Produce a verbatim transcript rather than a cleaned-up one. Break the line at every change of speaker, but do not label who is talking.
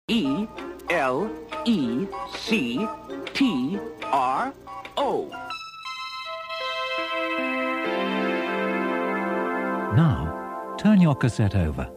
E L E C T R O.
Now, turn your cassette over.